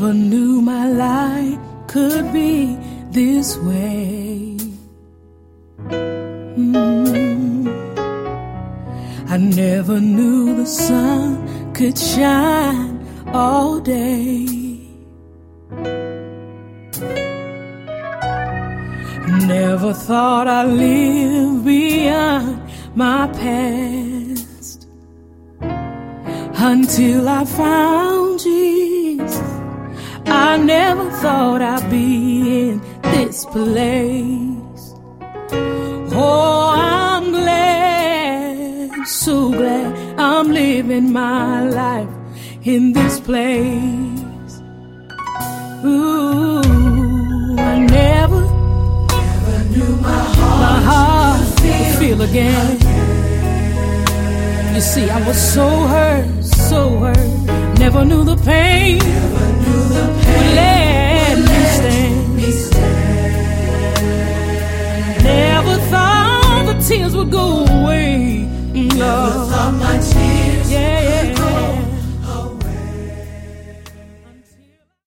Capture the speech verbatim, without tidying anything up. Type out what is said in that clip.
never knew my life could be this way. Mm. I never knew the sun could shine all day. Never thought I'd live beyond my past until I found Jesus. I never thought I'd be in this place. Oh, I'm glad, so glad I'm living my life in this place. Ooh, I never, never knew my heart, my heart would feel, feel again. You see, I was so hurt, so hurt. Never knew the pain, never knew the pain. Let me stand. me stand. Never thought the tears would go